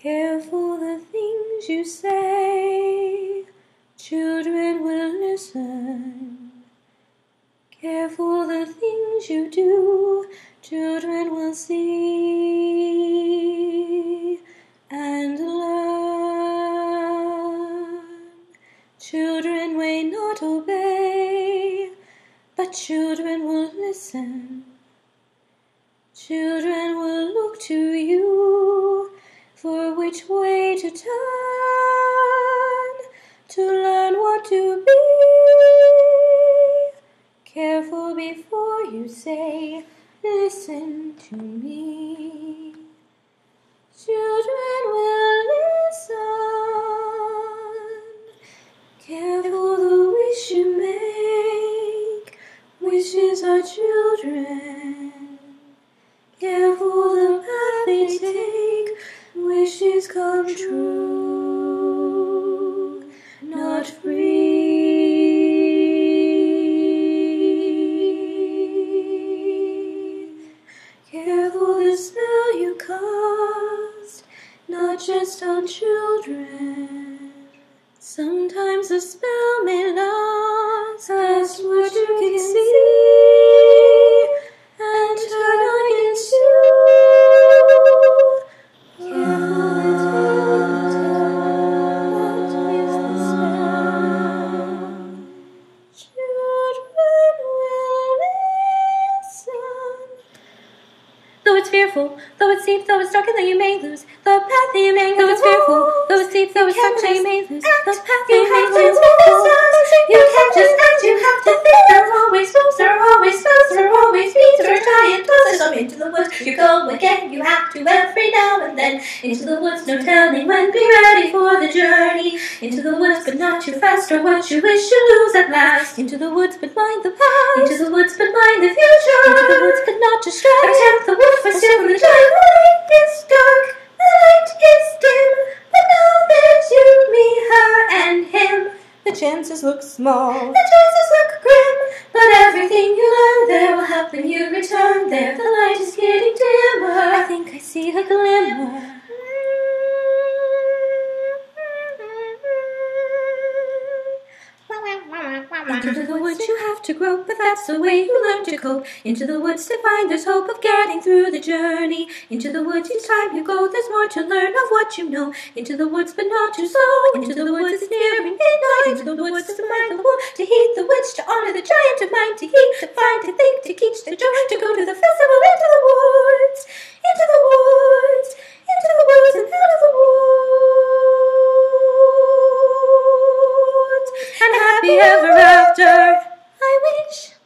Careful the things you say, children will listen. Careful the things you do, children will see and learn. Children may not obey, but children will listen. Children will look to you for which way to turn, to learn what to be. Careful before you say, listen to me. Children will listen. Careful the wish you make, wishes are children. Careful the path they take, wishes come true, not free. Careful the spell you cast, not just on children. Sometimes the spell may last past what you can see and turn against you. Though it's fearful, though it seems, though it's dark, and though you may lose the path that you may. Though it's fearful, though it seems, though it's dark, and you may lose the path that you may. You can't just act, you have to think. There are always moves, there are always spells, there are always beats, there are giant tosses. So into the woods you go again. You have to every now and then. Into the woods, no telling when. Be ready for the journey. Into the woods, but not too fast, or what you wish you lose at last. Into the woods, but mind the past. Into the woods, but mind the future. Into the woods, but not to stray. Attempt the woods, but still from the giant. The light is dark, the light is dim, but now there's you, me, her, and him. The chances look small, the chances look grim, but everything you learn there will help when you return there. The light is getting dimmer, I think I see a glimmer. Into the woods you have to grope, but that's the way you learn to cope. Into the woods to find there's hope of getting through the journey. Into the woods each time you go there's more to learn of what you know. Into the woods but not too slow. Into the woods it's nearing midnight. Into the woods to mind the wolf, to heed the witch, to honor the giant of mind, to heed, to find, to think, to teach, to joy, to go to the festival. Into the woods, into the woods, into the woods and out of the woods. And happy ever after, I wish.